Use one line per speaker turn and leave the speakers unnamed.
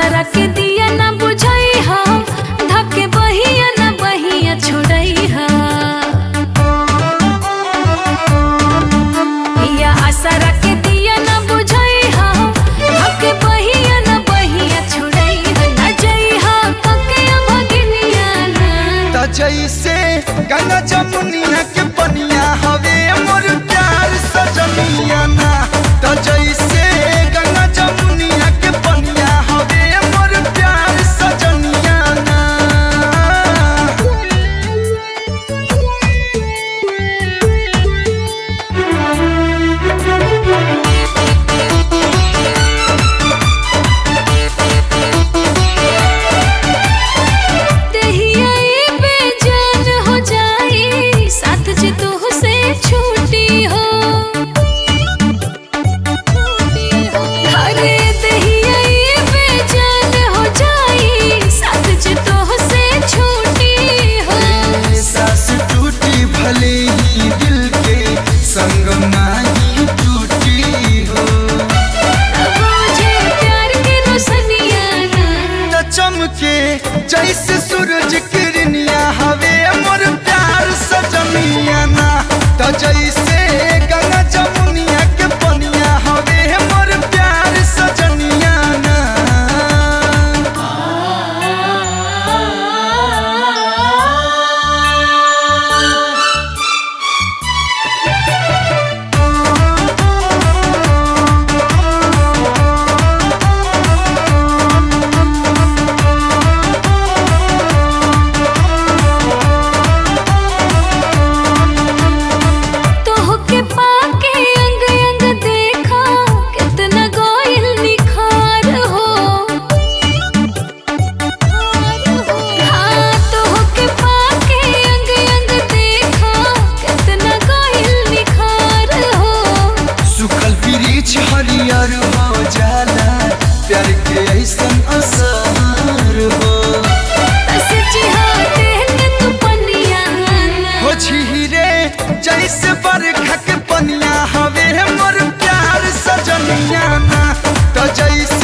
आसरा के दिया ना बुझाई हा धके बहिया ना बहिया छोड़ई हा या आसरा के दिया ना बुझाई हा धके बहिया ना बहिया छोड़ई हा ना जई हा कके भगिनिया ना
त जैसे गंगा जमुनिया के पनिया हवे मोर प्यार सजनिया ना त जैसे गंगा जमुनिया के पनिया हवे मोर प्यार सजनिया ना
देहिया ये बेजान हो जाई साथ जे तोह से छूटी हो अरे देहिया ये बेजान हो जाई साथ जे तोह से छूटी हो
सास टूटी भले ही दिल के संग नाही टूटी हो
अब मुझे प्यार के रोशनिया ना
त चमके जैसे सूरज किरनिया हवे मोर प्यार सजनिया ना त जैसे गंगा जमुनिया के पनिया हवे मोर प्यार सजनिया ना
तोह के पाके अंग अंग देखा कितना गोइल निखार हो हाँ तोह के पाके अंग अंग देखा कितना गोइल निखार हो
सुखल वृक्ष हरियर हो जाला प्यार के ऐसन असर हो
सच्ची हाथे के तू पनिया ना
हो झीरे जैसे बरखा के पनिया हवे मोर प्यार सजनिया ना तो जैसे